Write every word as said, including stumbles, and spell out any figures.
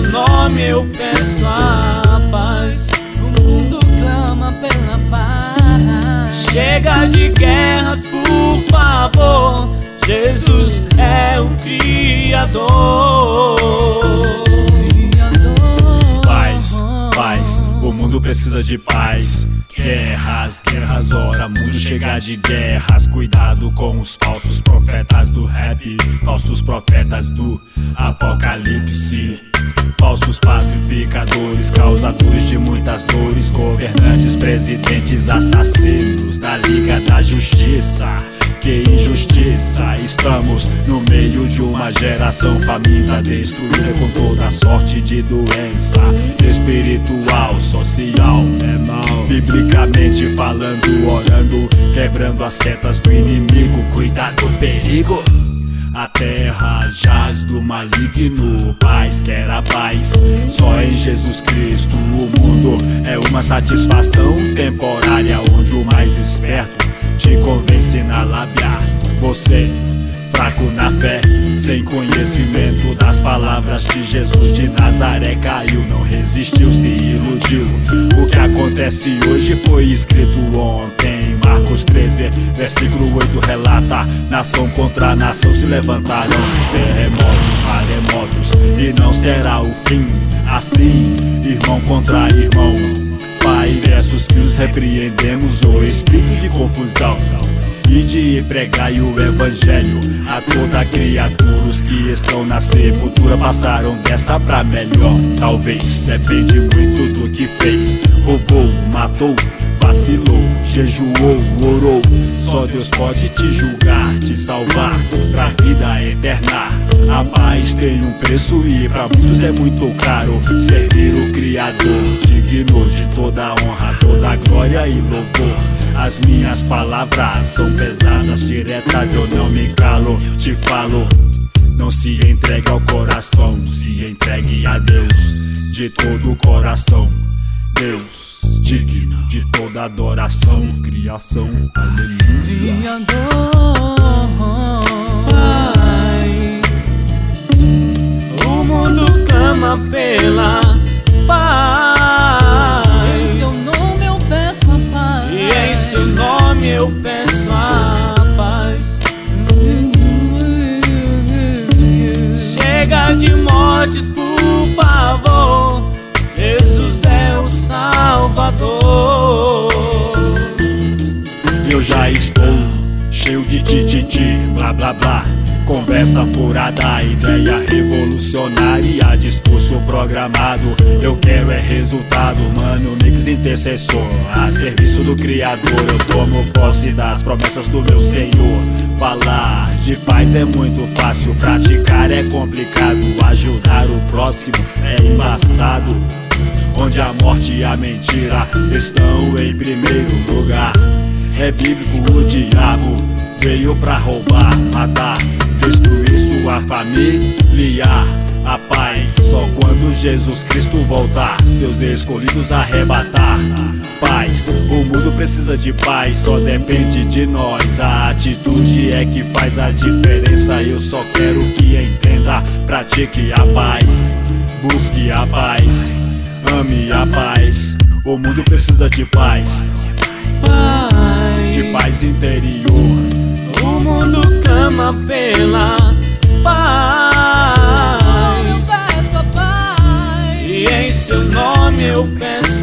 nome eu peço a paz. O mundo clama pela paz. Chega de guerras, por favor. Jesus é o Criador. Paz, paz, o mundo precisa de paz. Guerras, guerras, ora, mundo chega de guerras. Cuidado com os falsos profetas do rap, falsos profetas do apocalipse, falsos pacificadores, causadores de muitas dores, governantes, presidentes, assassinos da Liga da Justiça. Que injustiça, estamos no meio de uma geração faminta, destruída com toda sorte de doença espiritual, social, é mal. Biblicamente falando, orando, quebrando as setas do inimigo. Cuidado, perigo. A terra jaz do maligno. Paz, quer a paz só em Jesus Cristo. O mundo é uma satisfação temporária, onde o mais esperto te convence na lábia. Você, fraco na fé, sem conhecimento das palavras de Jesus de Nazaré, caiu, não resistiu, se iludiu. O que acontece hoje foi escrito ontem. Marcos treze, versículo oito relata: nação contra nação se levantarão, terremotos, maremotos, e não será o fim. Assim, irmão contra irmão, pai versus filhos, repreendemos o espírito de confusão. E de pregar o evangelho a toda criatura. Os que estão na sepultura passaram dessa pra melhor. Talvez, depende muito do que fez. Roubou, matou, vacilou, jejuou, orou. Só Deus pode te julgar, te salvar pra vida eterna. A paz tem um preço e pra muitos é muito caro. Servir o Criador, digno de toda honra, toda glória e louvor. As minhas palavras são pesadas, diretas, eu não me calo. Te falo, não se entregue ao coração, se entregue a Deus de todo o coração. Deus, digno de toda adoração, criação, aleluia. Pai, o mundo clama pela paz. Em seu nome eu peço a paz. E em seu nome eu peço a paz. Chega de mortes, por favor. Jesus é o Salvador. Eu já estou cheio de tititi, blá blá blá. Conversa furada, ideia revolucionária, discurso programado. Eu quero é resultado, mano, mix intercessor, a serviço do Criador. Eu tomo posse das promessas do meu Senhor. Falar de paz é muito fácil, praticar é complicado. Ajudar o próximo é embaçado, onde a morte e a mentira estão em primeiro lugar. É bíblico, o diabo veio pra roubar, matar, destruir sua família. A paz só quando Jesus Cristo voltar, seus escolhidos arrebatar. Paz, o mundo precisa de paz, só depende de nós. A atitude é que faz a diferença. Eu só quero que entenda, pratique a paz, busque a paz, ame a paz. O mundo precisa de paz, de paz interior. O mundo clama pela paz. E em seu nome eu peço